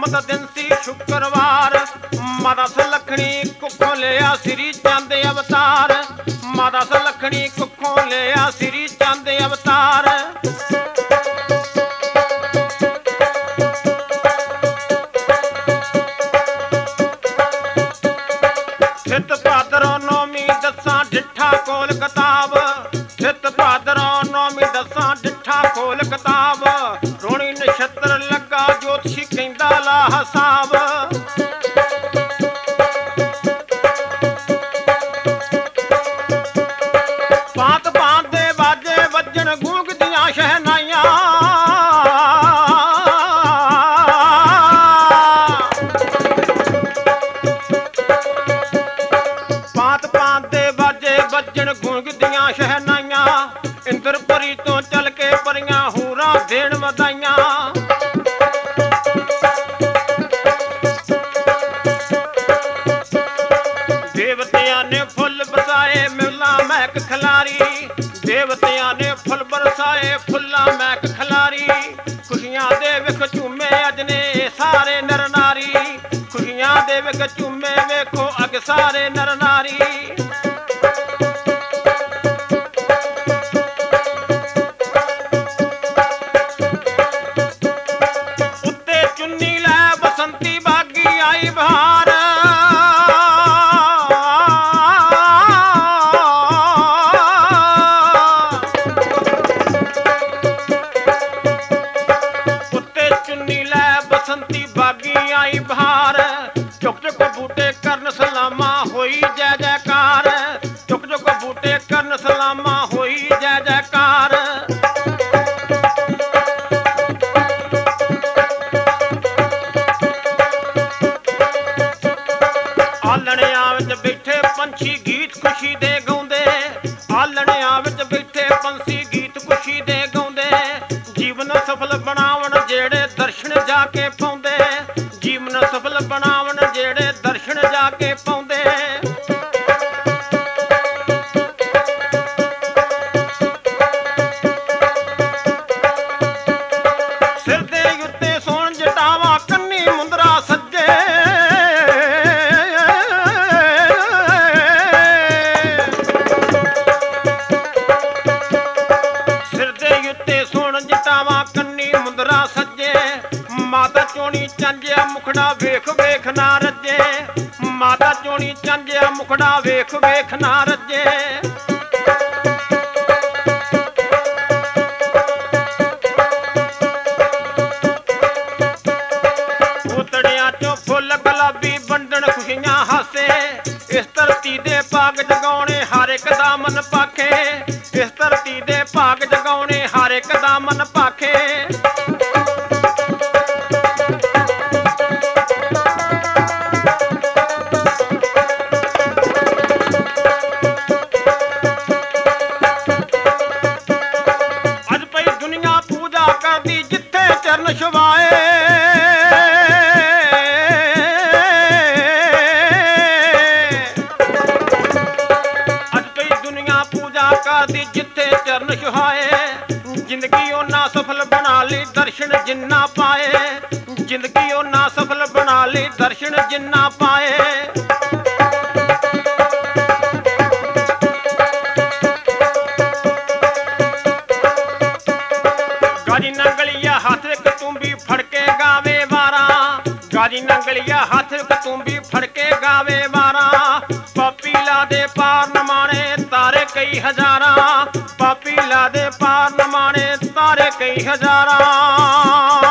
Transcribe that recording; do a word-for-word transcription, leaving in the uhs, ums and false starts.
ਦਾ ਦਿਨ ਸੀ ਸ਼ੁੱਕਰਵਾਰ। ਮਾਤਾ ਸੁਲੱਖਣੀ ਕੁੱਖੋਂ ਲਿਆ ਸ੍ਰੀ ਚੰਦ ਅਵਤਾਰ। ਮਾਤਾ ਸੁਲੱਖਣੀ ਕੁੱਖੋਂ ਲਿਆ ਸ੍ਰੀ ਚੰਦ ਅਵਤਾਰ। ਸਿੱਧ ਭਾਦਰੋਂ ਨੌਵੀਂ ਦਸਾਂ ਡਿੱਠਾ ਕੋਲ ਕਿਤਾਬ। ਸਿੱਧ ਭਾਦਰੋਂ ਨੌਵੀਂ ਦਸਾਂ ਡਿੱਠਾ ਖੋਲ ਕਿਤਾਬ। ਰੋਣੀ ਨਛੱਤਰ ਲੱਗਾ ਜੋਤਸ਼ੀ ਕਹਿੰਦਾ ਲਾ ਹਿਸਾਬ। ਭਾਂਤ ਭਾਂਤ ਦੇ ਬਾਜੇ ਵੱਜਣ ਗੂੰਗਦੀਆਂ ਸ਼ਹਿਨਾਈਆਂ। ਭਾਂਤ ਭਾਂਤ ਦੇ ਬਾਜੇ ਵੱਜਣ ਗੂੰਗਦੀਆਂ ਸ਼ਹਿਨਾਈਆਂ। ਇੰਦਰਪੁਰੀ ਤੋਂ ਚੱਲ ਕੇ ਪਰੀਆਂ ਹੂਰਾਂ ਦੇਣ ਵਧਾਈਆਂ। ਦੇਵਤਿਆਂ ਨੇ ਫੁੱਲ ਬਰਸਾਏ ਮਿਲਾਂ ਮਹਿਕ ਖਿਲਾਰੀ। ਦੇਵਤਿਆਂ ਨੇ ਫੁੱਲ ਬਰਸਾਏ ਫੁੱਲਾਂ ਮਹਿਕ ਖਿਲਾਰੀ। ਖੁਸ਼ੀਆਂ ਦੇ ਵਿਖ ਝੂਮੇ ਅੱਜ ਨੇ ਸਾਰੇ ਨਰ ਨਾਰੀ। ਖੁਸ਼ੀਆਂ ਦੇ ਵਿਖ ਝੂਮੇ ਵੇਖੋ ਅਗ ਸਾਰੇ ਨਰ ਨਾਰੀ। ਬਸੰਤੀ ਬਾਗੀ ਆਈ ਬਹਾਰ। ਚੁੱਕ ਚੁੱਕ ਬੂਟੇ ਕਰਨ ਸਲਾਮਾ ਹੋਈ ਜੈ ਜੈਕਾਰ। ਚੁੱਕ ਚੁੱਕ ਬੂਟੇ ਕਰਨ ਸਲਾਮਾ ਹੋਈ ਜੈ ਜੈਕਾਰ। ਆਲਣਿਆਂ ਵਿੱਚ ਬੈਠੇ ਪੰਛੀ ਗੀਤ ਖੁਸ਼ੀ ਦੇ ਗਾਉਂਦੇ। ਆਲਣਿਆਂ ਵਿੱਚ ਬੈਠੇ ਪੰਛੀ ਗੀਤ ਖੁਸ਼ੀ ਦੇ ਗਾਉਂਦੇ। ਜੀਵਨ ਸਫਲ ਬਣਾਉਣ ਜਿਹੜੇ ਦਰਸ਼ਨ ਜਾ ਕੇ ਪਾਉਂਦੇ। ਜੀਵਨ ਸਫਲ ਬਣਾਉਣ ਜਿਹੜੇ ਦਰਸ਼ਨ ਜਾ ਕੇ ਪਾਉਂਦੇ। ਸਿਰ ਦੇ ਉੱਤੇ ਸੋਹਣ ਜਟਾਵਾਂ ਕੰਨੀ ਮੁੰਦਰਾ ਸੱਜੇ। ਸਿਰ ਦੇ ਉੱਤੇ ਸੋਹਣ ਜਟਾਵਾਂ ਕੰਨੀ ਮੁੰਦਰਾ ਸੱਜੇ। ਮਾਤਾ ਚੋਣੀ ਚਾਂਜਿਆ ਮੁਖੜਾ ਵੇਖ ਵੇਖ ਨਾ ਰੱਜੇ। ਮਾਤਾ ਚੋਣੀ ਚਾਂਜਿਆ ਮੁਖੜਾ ਵੇਖ ਵੇਖ ਨਾ ਰੱਜੇ। ਉਤੜਿਆਂ ਚੋਂ ਫੁੱਲ ਗੁਲਾਬੀ ਵੰਡਣ ਖੁਸ਼ੀਆਂ ਹਾਸੇ। ਇਸ ਧਰਤੀ ਦੇ ਭਾਗ ਜਗਾਉਣੇ ਹਰ ਇੱਕ ਦਾ ਮਨ ਪਾਖੇ। ਇਸ ਧਰਤੀ ਦੇ ਭਾਗ ਜਗਾਉਣੇ ਹਰ ਇੱਕ ਦਾ ਮਨ ਪਾਖੇ। ਚਰਨ ਛੁਆਏ ਅੱਜ ਪਈ ਦੁਨੀਆ ਪੂਜਾ ਕਰਦੀ ਜਿੱਥੇ ਚਰਨ ਛੁਆਏ। ਜ਼ਿੰਦਗੀ ਉਹਨਾਂ ਸਫਲ ਬਣਾ ਲਈ ਦਰਸ਼ਨ ਜਿੰਨਾ ਪਾਏ। ਜ਼ਿੰਦਗੀ ਉਹਨਾਂ ਸਫਲ ਬਣਾ ਲਈ ਦਰਸ਼ਨ ਜਿੰਨਾ ਪਾਏ। ਗਾਜੀ ਨੰਗਲੀਆ ਹੱਥ ਇੱਕ ਤੂੰਬੀ ਫੜ ਕੇ ਗਾਵੇ ਵਾਰਾਂ। ਗਾਜੀ ਨੰਗਲੀਆ ਹੱਥ ਇੱਕ ਤੂੰਬੀ ਫੜ ਕੇ ਗਾਵੇ ਵਾਰਾਂ। ਪਾਪੀ ਲਾ ਦੇ ਪਾਰ ਨਮਾਣੇ ਤਾਰੇ ਕਈ ਹਜ਼ਾਰਾਂ। ਪਾਪੀ ਲਾ ਦੇ ਪਾਰ ਨਮਾਣੇ ਤਾਰੇ ਕਈ ਹਜ਼ਾਰਾਂ।